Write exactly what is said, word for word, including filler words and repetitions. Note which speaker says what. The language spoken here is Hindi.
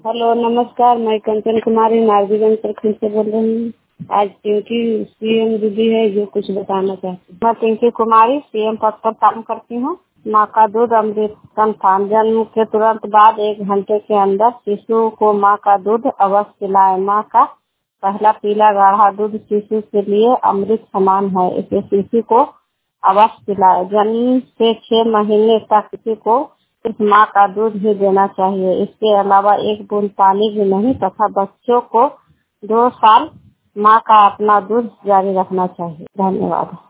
Speaker 1: हेलो नमस्कार, मैं कंचन कुमारी नारजीगंज प्रखंड से बोल रही हूँ। आज ड्यूटी सीएम दीदी है जो कुछ बताना चाहती हूँ। मैं पिंकी कुमारी सीएम पद पर काम करती हूँ। माँ का दूध अमृत संस्थान जन्म के तुरंत बाद एक घंटे के अंदर शिशु को माँ का दूध अवश्य पिलाए। माँ का पहला पीला गाढ़ा दूध शिशु के लिए अमृत समान है, इसे शिशु को अवश्य पिलाए। जन्म से छह महीने तक किसी को सिर्फ माँ का दूध ही देना चाहिए। इसके अलावा एक बूंद पानी भी नहीं तथा बच्चों को दो साल माँ का अपना दूध जारी रखना चाहिए। धन्यवाद।